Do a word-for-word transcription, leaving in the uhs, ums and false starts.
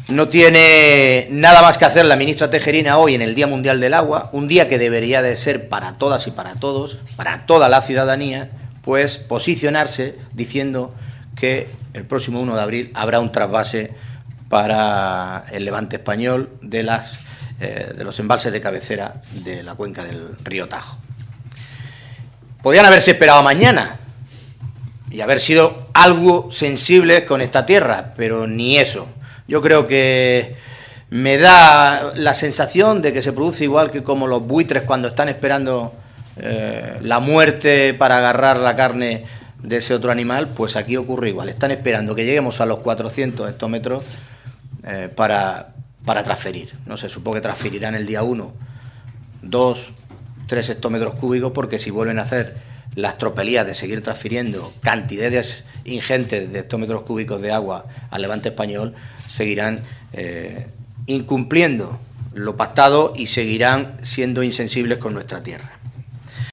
No tiene nada más que hacer la ministra Tejerina hoy en el Día Mundial del Agua, un día que debería de ser para todas y para todos, para toda la ciudadanía, pues posicionarse diciendo que el próximo uno de abril habrá un trasvase para el levante español de, las, eh, de los embalses de cabecera de la cuenca del río Tajo. Podían haberse esperado mañana y haber sido algo sensibles con esta tierra, pero ni eso. Yo creo que me da la sensación de que se produce igual que como los buitres cuando están esperando eh, la muerte para agarrar la carne de ese otro animal, pues aquí ocurre igual. Están esperando que lleguemos a los cuatrocientos hectómetros eh, para, para transferir. No sé, supongo que transferirán el día uno, dos, tres hectómetros cúbicos, porque si vuelven a hacer las tropelías de seguir transfiriendo cantidades ingentes de hectómetros cúbicos de agua al levante español, seguirán eh, incumpliendo lo pactado y seguirán siendo insensibles con nuestra tierra.